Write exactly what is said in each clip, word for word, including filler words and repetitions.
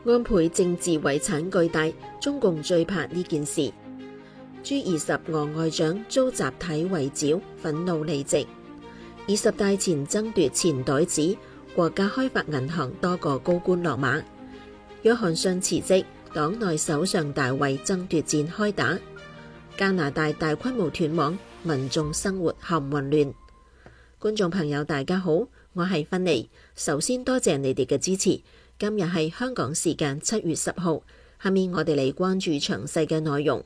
安倍政治遺產巨大，中共最怕呢件事。G 二十俄外長遭集體圍剿，憤怒離席。二十大前爭奪錢袋子，國家開發銀行多個高官落馬。約翰遜辭職，黨內首相大位爭奪戰開打。加拿大大規模斷網，民眾生活陷混亂。觀眾朋友大家好，我係芬妮。首先多謝你哋嘅支持。今日係香港時間七月十號，下面我哋嚟關注詳細嘅內容。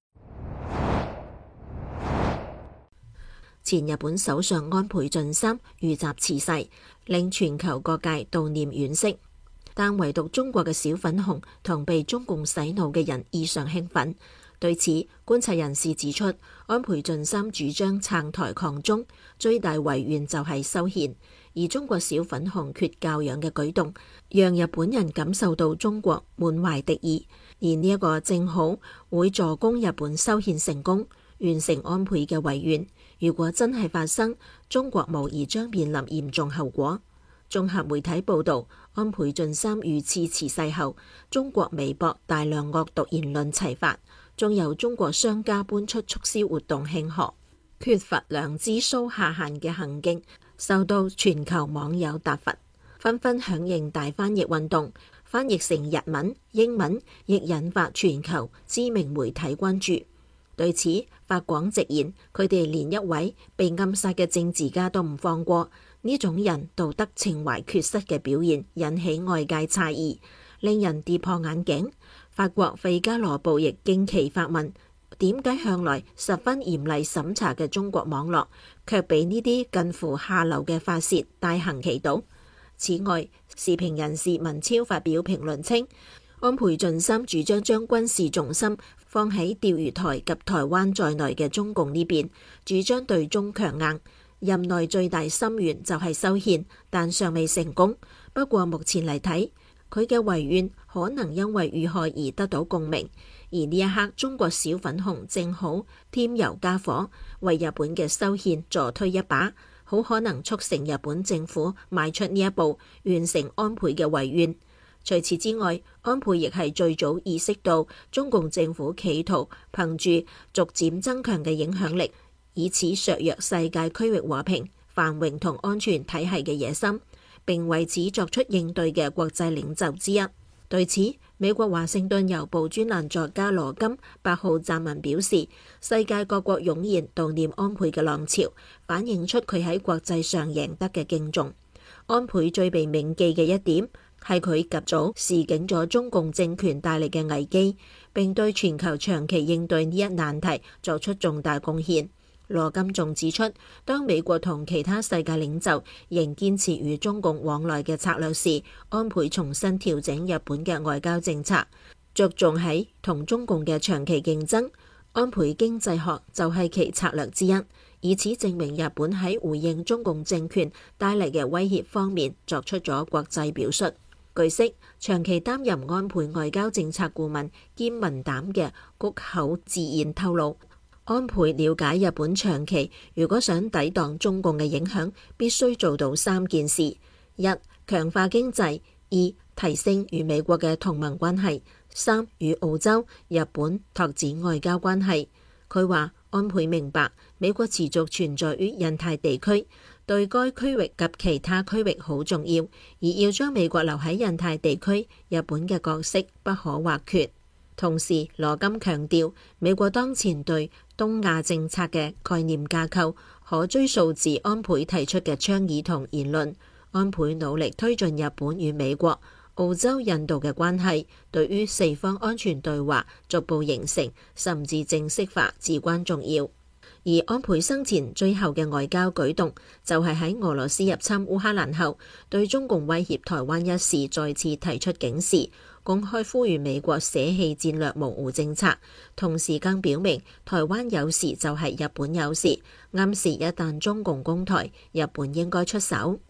前日本首相安倍晉三遇襲辭世，令全球各界悼念惋惜，但唯獨中國嘅小粉紅同被中共洗腦嘅人異常興奮。對此，觀察人士指出，安倍晉三主張撐台抗中，最大遺願就係修憲，而中國小粉紅缺教養嘅舉動，讓日本人感受到中國滿懷敵意，而呢一個正好會助攻日本修憲成功，完成安倍嘅遺願。如果真係發生，中國無疑將面臨嚴重後果。綜合媒體報道，安倍晉三遇刺辭世後，中國微博大量惡毒言論齊發，仲有中國商家搬出促銷活動慶賀，缺乏良知騷下限嘅行徑，受到全球網友撻伐，紛紛響應大翻譯運動，翻譯成日文、英文，亦引發全球知名媒體關注。對此，法廣直言，佢哋連一位被暗殺嘅政治家都唔放過，呢種人道德情懷缺失嘅表現引起外界詫異，令人跌破眼鏡。法國《費加羅報》亦驚奇發問：點解向來十分嚴厲審查嘅中國網絡，卻被呢啲近乎下流嘅發洩大行其道？此外，時評人士文超發表評論稱，安倍晉三主張將軍事重心放喺釣魚台及台灣在內嘅中共呢邊，主張對中強硬。任內最大心願就係修憲，但尚未成功。不過目前嚟睇，佢嘅遺願可能因為遇害而得到共鳴。而呢一刻，中國小粉紅正好添油加火，為日本嘅修憲助推一把，好可能促成日本政府邁出呢一步，完成安倍嘅遺願。除此之外，安倍亦係最早意識到中共政府企圖憑住逐漸增強嘅影響力，以此削弱世界區域和平、繁榮同安全體系嘅野心，並為此作出應對嘅國際領袖之一。對此，美國華盛頓郵報專欄作家羅金八號撰文表示，世界各國湧現悼念安倍嘅浪潮，反映出佢喺國際上贏得嘅敬重。安倍最被銘記嘅一點係佢及早示警咗中共政權帶嚟嘅危機，並對全球長期應對呢一難題作出重大貢獻。羅金仲指出，當美國同其他世界領袖仍堅持與中共往來嘅策略時，安倍重新調整日本嘅外交政策，着重喺同中共嘅長期競爭。安倍經濟學就係其策略之一，以此證明日本喺回應中共政權帶嚟嘅威脅方面作出咗國際表述。據悉，長期擔任安倍外交政策顧問兼文膽嘅谷口自彥透露，安倍了解日本長期如果想抵擋中共嘅影響，必須做到三件事：一、強化經濟；二、提升與美國嘅同盟關係；三、與澳洲、日本拓展外交關係。佢話，安倍明白美國持續存在於印太地區，對該區域及其他區域好重要，而要將美國留喺印太地區，日本嘅角色不可或缺。同時，羅金強調，美國當前對東亞政策嘅概念架構可追溯至安倍提出嘅倡議同言論。安倍努力推進日本與美國、澳洲、印度嘅關係，對於四方安全對話逐步形成甚至正式化至關重要。而安倍生前最後嘅外交舉動，就係喺俄羅斯入侵烏克蘭後，對中共威脅台灣一事再次提出警示，公開呼籲美國捨棄戰略模糊政策，同時更表明台灣有事就係日本有事，暗示一旦中共攻台，日本應該出手。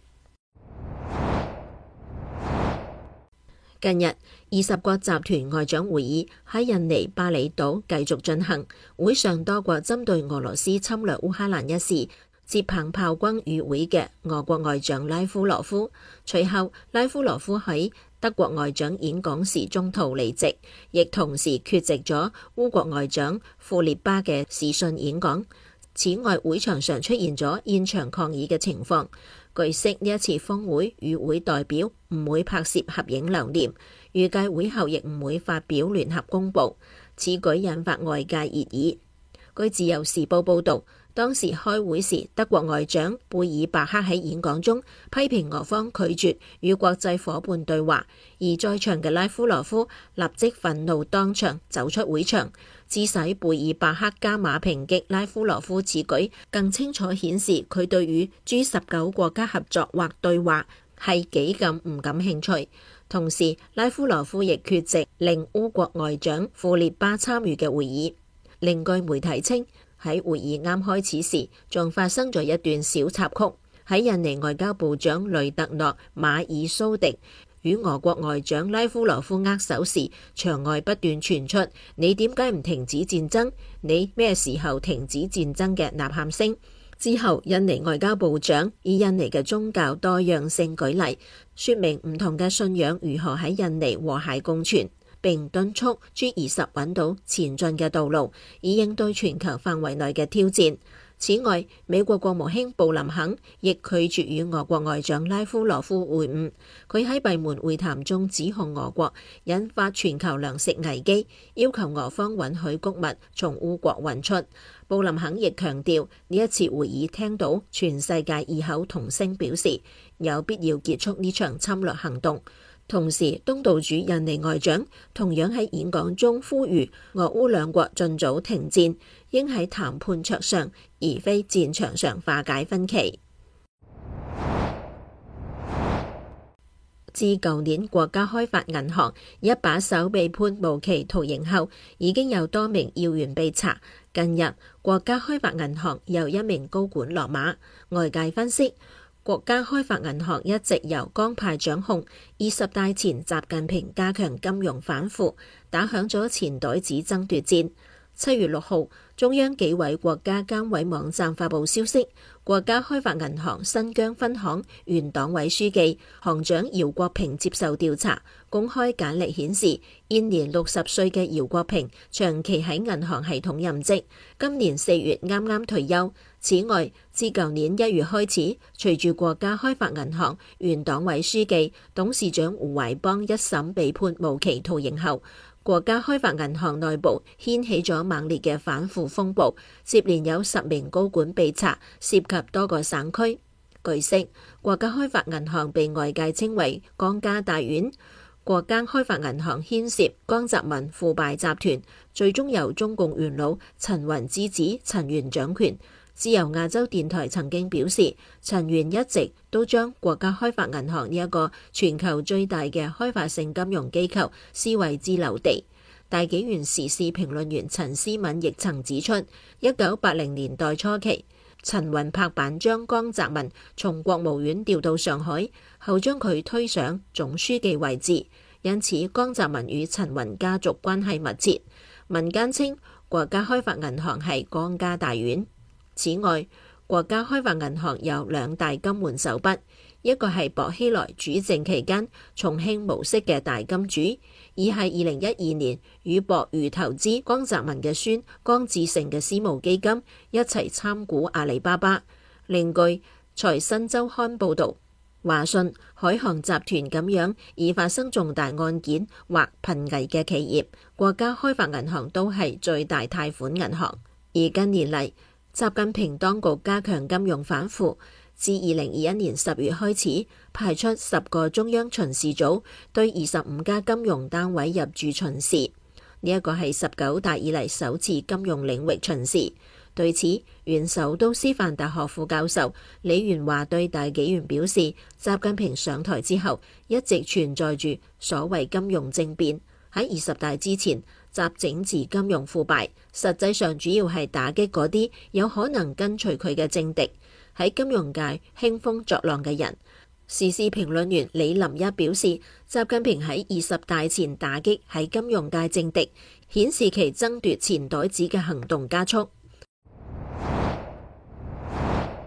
近日，二十國集團外長會議喺印尼巴厘島繼續進行，會上多國針對俄羅斯侵略烏克蘭一事接棒炮轟與會嘅俄國外長拉夫羅夫。隨後，拉夫羅夫喺德國外長演講時中途離席，亦同時缺席咗烏國外長庫列巴嘅視訊演講。此外，會場上出現咗現場抗議嘅情況。據悉，呢一次峰會與會代表唔會拍攝合影留念，預計會後亦唔會發表聯合公佈。此舉引發外界熱議。據自由時報報導，當時開會時，德國外長貝爾伯克喺演講中批評俄方拒絕與國際夥伴對話，而在場嘅拉夫羅夫立即憤怒當場走出會場，致使貝爾伯克加碼抨擊拉夫羅夫此舉，更清楚顯示佢對於 G 十九國家合作或對話係幾咁唔感興趣。同時，拉夫羅夫亦缺席令烏國外長庫列巴參與嘅會議。另據媒體稱，喺會議啱開始時，仲發生咗一段小插曲。喺印尼外交部長雷特諾馬爾蘇迪與俄國外長拉夫羅夫握手時，場外不斷傳出你點解唔停止戰爭？你咩時候停止戰爭嘅吶喊聲。之後，印尼外交部長以印尼嘅宗教多樣性舉例，說明唔同嘅信仰如何喺印尼和諧共存，並敦促 G 二十揾到前進嘅道路，以應對全球範圍內嘅挑戰。此外，美國國務卿布林肯亦拒絕與俄國外長拉夫羅夫會晤。佢喺閉門會談中指控俄國引發全球糧食危機，要求俄方允許穀物從烏國運出。布林肯亦強調，呢一次會議聽到全世界異口同聲表示有必要結束呢場侵略行動。同時，東道主印尼外長同樣喺演講中呼籲俄烏兩國盡早停戰，應喺談判桌上而非戰場上化解分歧。自舊年國家開發銀行一把手被判無期徒刑後，已經有多名要員被查。近日，國家開發銀行又一名高管落馬。外界分析，國家開發銀行一直由江派掌控，二十大前習近平加強金融反腐，打響咗錢袋子爭奪戰。七月六號，中央紀委國家監委網站發布消息，國家開發銀行新疆分行原黨委書記、行長姚國平接受調查，公開簡歷顯示，現年六十歲嘅姚國平長期喺銀行系統任職，今年四月啱啱退休。此外，自舊年一月開始，隨住國家開發銀行原黨委書記、董事長胡懷邦一審被判無期徒刑後，國家開發銀行內部掀起咗猛烈嘅反腐風暴，接連有十名高管被查，涉及多個省區。據悉，國家開發銀行被外界稱為江家大院。國家開發銀行牽涉江澤民腐敗集團，最終由中共元老陳雲之子陳元掌權。自由亞洲電台曾經表示，陳元一直都將國家開發銀行呢一個全球最大嘅開發性金融機構視為支流地。大紀元時事評論員陳思敏亦曾指出，一九八零年代初期，陳雲拍板將江澤民從國務院調到上海，後將佢推上總書記位置，因此江澤民與陳雲家族關係密切。民間稱國家開發銀行係江家大院。此外，國家開發銀行有兩大金援手筆，一個係薄熙來主政期間重慶模式嘅大金主，二係二零一二年與薄餘投資江澤民嘅孫江志成嘅私募基金一齊參股阿里巴巴。另據財新周刊報導，華信、海航集團咁樣已發生重大案件或瀕危嘅企業，國家開發銀行都係最大貸款銀行。而近年嚟，習近平當局加強金融反腐，自二零二一年十月開始，派出十個中央巡視組對二十五家金融單位入駐巡視，呢一個係十九大以嚟首次金融領域巡視。對此，原首都師範大學副教授李元華對大紀元表示，習近平上台之後一直存在住所謂金融政變，喺二十大之前，習整治金融腐敗，實際上主要係打擊嗰啲有可能跟隨佢嘅政敵，喺金融界興風作浪嘅人。時事評論員李林一表示，習近平喺二十大前打擊喺金融界政敵，顯示其爭奪錢袋子嘅行動加速。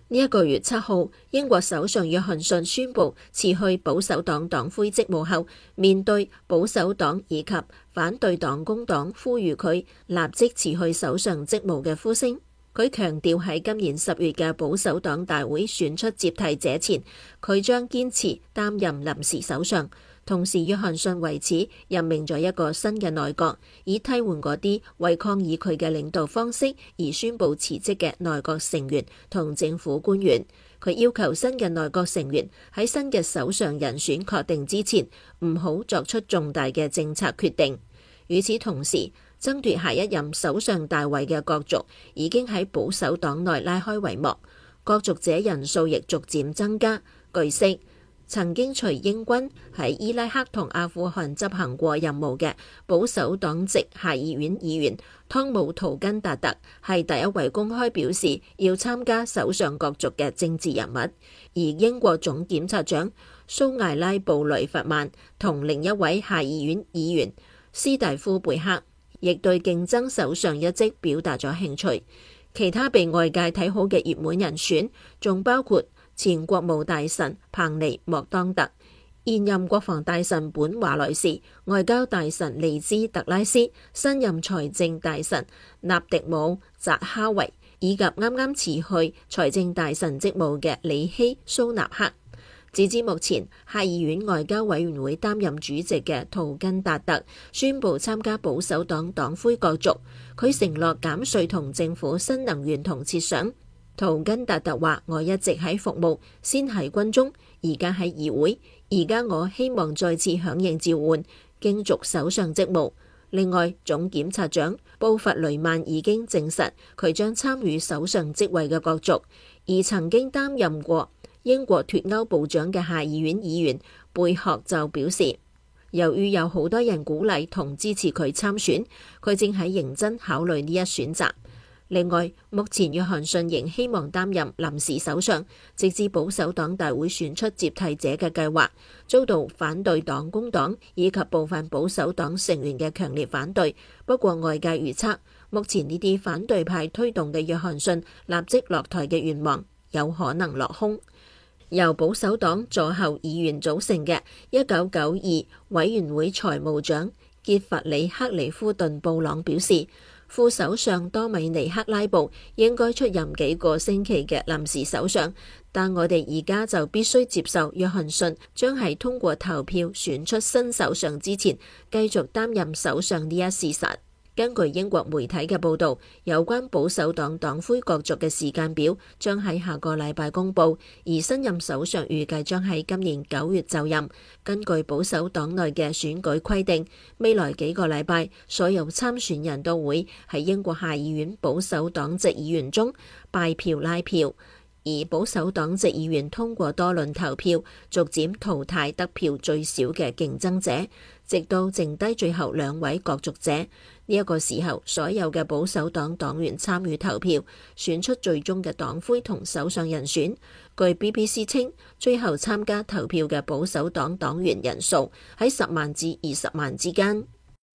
呢一個月七號，英國首相約翰遜宣布辭去保守黨黨魁職務後，面對保守黨以及反對黨工黨呼籲佢立即辭去首相職務嘅呼聲，佢強調喺今年十月嘅保守黨大會選出接替者前，佢將堅持擔任臨時首相。同時，約翰遜為此任命咗一個新嘅內閣，以替換嗰啲為抗議佢嘅領導方式而宣布辭職嘅內閣成員同政府官員。佢要求新嘅內閣成員喺新嘅首相人選確定之前，唔好作出重大嘅政策決定。與此同時，爭奪下一任首相大位嘅角逐已經喺保守黨內拉開帷幕，角逐者人數亦逐漸增加。據悉，曾經隨英軍喺伊拉克同阿富汗執行過任務嘅保守黨籍下議院議員湯姆圖根達特係第一位公開表示要參加首相角逐嘅政治人物，而英國總檢察長蘇艾拉布雷弗曼同另一位下議院議員斯蒂夫貝克亦對競爭首相一職表達咗興趣。其他被外界睇好嘅熱門人選仲包括前國務大臣彭尼莫當特、現任國防大臣本華萊士、外交大臣利茲特拉斯、新任財政大臣納迪姆扎哈維，以及啱啱辭去財政大臣職務嘅里希蘇納克。截至目前，下議院外交委員會擔任主席嘅圖根達特宣布參加保守黨黨魁角逐，佢承諾減稅同政府新能源同設想。圖根達特話：我一直喺服務，先喺軍中，而家喺議會，而家我希望再次響應召喚，競逐首相職務。另外，總檢察長布弗雷曼已經證實佢將參與首相職位嘅角逐，而曾經擔任過英國脫歐部長嘅下議院議員貝殼就表示，由於有好多人鼓勵同支持佢參選，佢正喺認真考慮呢一選擇。另外，目前約翰遜仍希望擔任臨時首相，直至保守黨大會選出接替者嘅計劃遭到反對黨工黨以及部分保守黨成員嘅強烈反對。不過外界預測，目前呢啲反對派推動嘅約翰遜立即落台嘅願望有可能落空。由保守黨左後議員組成嘅一九九二委員會財務長傑弗里克里夫頓布朗表示，副首相多米尼克拉布應該出任幾個星期嘅臨時首相，但我哋而家就必須接受約翰遜將喺通過投票選出新首相之前繼續擔任首相呢一事實。根據英國媒體嘅報導，有關保守黨黨魁角逐嘅時間表將喺下個禮拜公佈，而新任首相預計將喺今年九月就任。根據保守黨內嘅選舉規定，未來幾個禮拜，所有參選人都會喺英國下議院保守黨籍議員中拜票拉票，而保守黨籍議員通過多輪投票，逐漸淘汰得票最少嘅競爭者，直到剩低最後兩位角逐者。呢一個時候，所有嘅保守黨黨員參與投票，選出最終嘅黨魁同首相人選。據 B B C 稱，最後參加投票嘅保守黨黨員人數喺十萬至二十萬之間。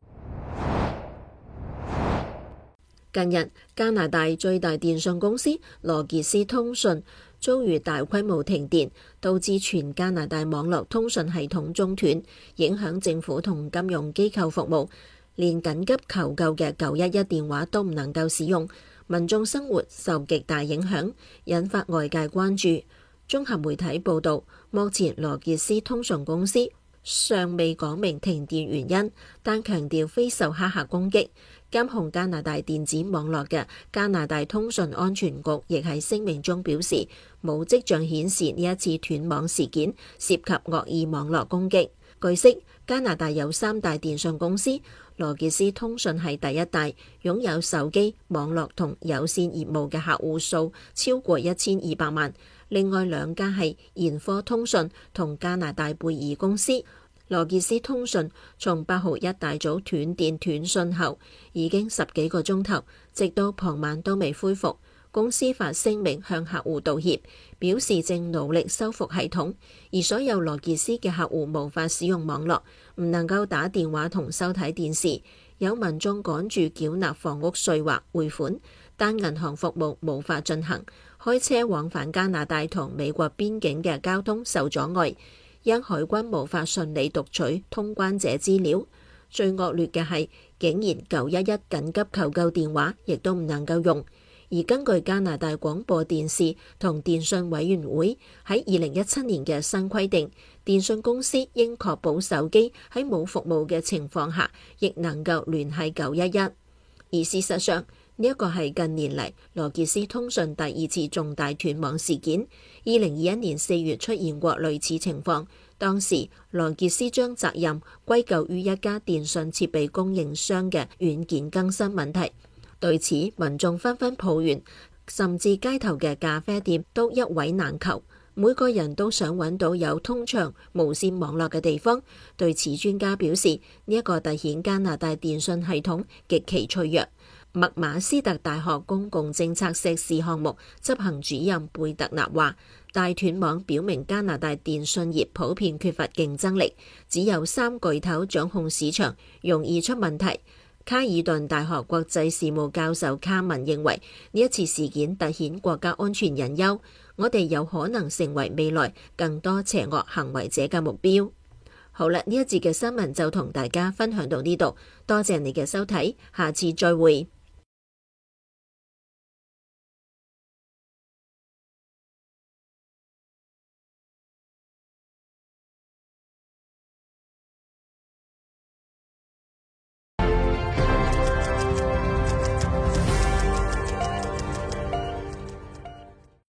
近日，加拿大最大電信公司羅傑斯通訊遭遇大規模停電，導致全加拿大網絡通訊系統中斷，影響政府同金融機構服務，連緊急求救嘅九一一電話都唔能夠使用，民眾生活受極大影響，引發外界關注。綜合媒體報導，目前羅傑斯通訊公司尚未講明停電原因，但強調非受黑客攻擊。監控加拿大電子網絡嘅加拿大通訊安全局亦喺聲明中表示，冇跡象顯示呢一次斷網事件涉及惡意網絡攻擊。據悉，加拿大有三大電信公司，羅傑斯通訊係第一大，擁有手機、網絡同有線業務嘅客戶數超過一千二百萬。另外兩家係研科通訊同加拿大貝爾公司。羅傑斯通訊從八號一大早斷電斷訊後，已經十幾個鐘頭，直到傍晚都未恢復。公司發聲明向客戶道歉，表示正努力修復系統，而所有羅傑斯嘅客戶無法使用網絡，唔能夠打電話同收睇電視。有民眾趕住繳納房屋稅或匯款，但銀行服務無法進行。 開車往返加拿大同美國邊境嘅交通受阻礙，因海軍無法順利讀取通關者資料。最惡劣嘅係，竟然九一一緊急求救電話亦都唔能夠用。而根據加拿大廣播電視同電訊委員會喺二零一七年嘅新規定，電訊公司應確保手機喺冇服務嘅情況下，亦能夠聯繫九一一。而事實上，呢一個係近年嚟羅傑斯通訊第二次重大斷網事件。二零二一年四月出現過類似情況，當時羅傑斯將責任歸咎於一家電訊設備供應商嘅軟件更新問題。對此，民眾紛紛抱怨，甚至街頭嘅咖啡店都一位難求，每個人都想揾到有通暢無線網絡嘅地方。對此，專家表示，呢一個凸顯加拿大電訊系統極其脆弱。麥馬斯特大學公共政策碩士項目執行主任貝特納話，大斷網表明加拿大電訊業普遍缺乏競爭力，只有三巨頭掌控市場，容易出問題。卡爾頓大學國際事務教授卡文認為，呢一次事件凸顯國家安全隱憂，我哋有可能成為未來更多邪惡行為者嘅目標。好啦，呢一節嘅新聞就同大家分享到呢度，多謝你嘅收睇，下次再會。